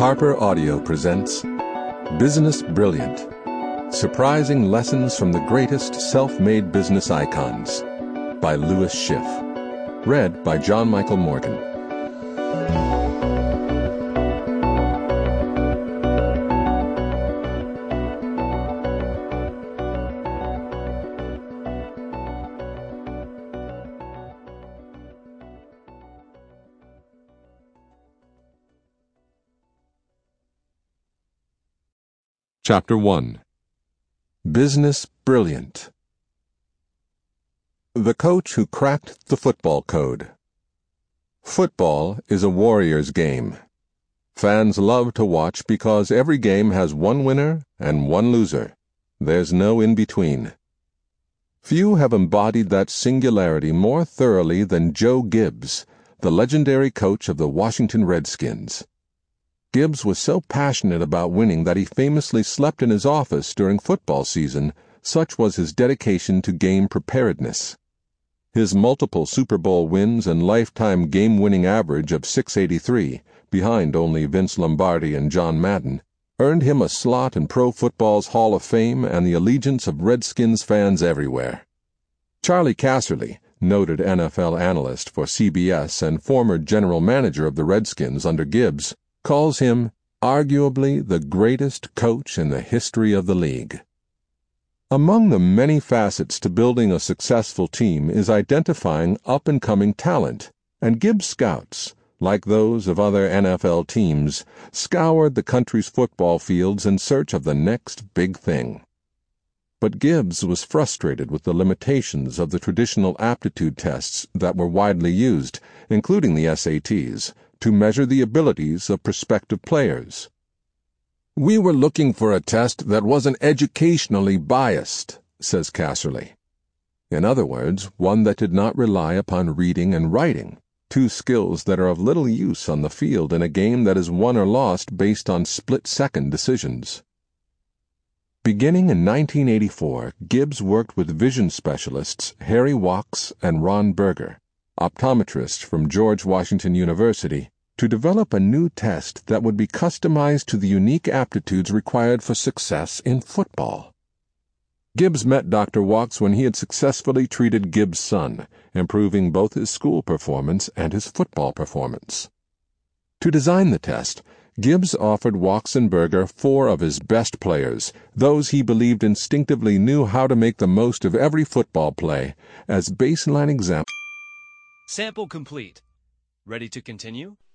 Harper Audio presents Business Brilliant, Surprising Lessons from the Greatest Self-Made Business Icons by Louis Schiff. Read by John Michael Morgan. Chapter 1. Business Brilliant. The coach who cracked the football code. Football is a warrior's game. Fans love to watch because every game has one winner and one loser. There's no in-between. Few have embodied that singularity more thoroughly than Joe Gibbs, the legendary coach of the Washington Redskins. Gibbs was so passionate about winning that he famously slept in his office during football season, such was his dedication to game preparedness. His multiple Super Bowl wins and lifetime game-winning average of .683, behind only Vince Lombardi and John Madden, earned him a slot in pro football's Hall of Fame and the allegiance of Redskins fans everywhere. Charlie Casserly, noted NFL analyst for CBS and former general manager of the Redskins under Gibbs, calls him arguably the greatest coach in the history of the league. Among the many facets to building a successful team is identifying up-and-coming talent, and Gibbs scouts, like those of other NFL teams, scoured the country's football fields in search of the next big thing. But Gibbs was frustrated with the limitations of the traditional aptitude tests that were widely used, including the SATs, to measure the abilities of prospective players. "We were looking for a test that wasn't educationally biased," says Casserly. In other words, one that did not rely upon reading and writing, two skills that are of little use on the field in a game that is won or lost based on split-second decisions. Beginning in 1984, Gibbs worked with vision specialists Harry Wachs and Ron Berger, optometrists from George Washington University, to develop a new test that would be customized to the unique aptitudes required for success in football. Gibbs met Dr. Wachs when he had successfully treated Gibbs' son, improving both his school performance and his football performance. To design the test, Gibbs offered Wachs and Berger 4 of his best players, those he believed instinctively knew how to make the most of every football play, as baseline examples. Sample complete. Ready to continue?